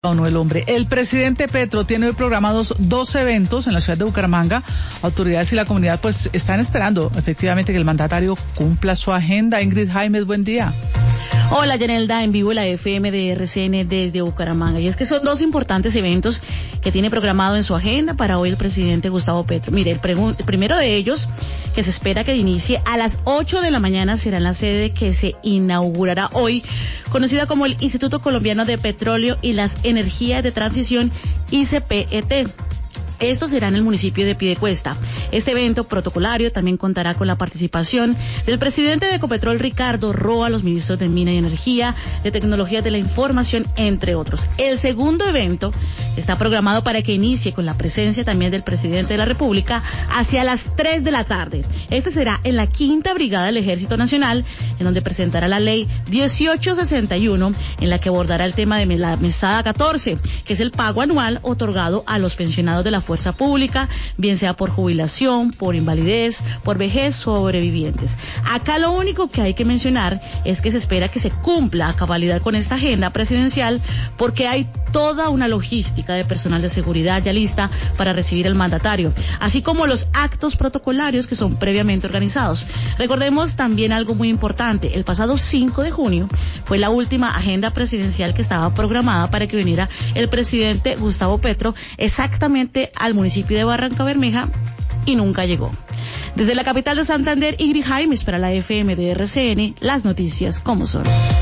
O no el hombre. El presidente Petro tiene hoy programados 2 eventos en la ciudad de Bucaramanga. Autoridades y la comunidad pues están esperando efectivamente que el mandatario cumpla su agenda. Ingrid Jaimes, buen día. Hola, Yanelda, en vivo la FM de RCN desde Bucaramanga. Y es que son 2 importantes eventos que tiene programado en su agenda para hoy el presidente Gustavo Petro. Mire, el primero de ellos, que se espera que inicie a las 8 de la mañana, será en la sede que se inaugurará hoy, conocida como el Instituto Colombiano de Petróleo y las Energías de Transición, ICPET. Esto será en el municipio de Piedecuesta. Este evento protocolario también contará con la participación del presidente de Ecopetrol, Ricardo Roa, los ministros de Mina y Energía, de Tecnologías de la Información, entre otros. El segundo evento está programado para que inicie con la presencia también del presidente de la República hacia las 3 de la tarde. Este será en la 5ª Brigada del Ejército Nacional, en donde presentará la ley 1861, en la que abordará el tema de la mesada 14, que es el pago anual otorgado a los pensionados de la fuerza pública, bien sea por jubilación, por invalidez, por vejez, sobrevivientes. Acá lo único que hay que mencionar es que se espera que se cumpla a cabalidad con esta agenda presidencial, porque hay toda una logística de personal de seguridad ya lista para recibir al mandatario, así como los actos protocolarios que son previamente organizados. Recordemos también algo muy importante: el pasado 5 de junio fue la última agenda presidencial que estaba programada para que viniera el presidente Gustavo Petro exactamente al municipio de Barrancabermeja, y nunca llegó. Desde la capital de Santander, Ingrid Jaimes para la FM de RCN, las noticias como son.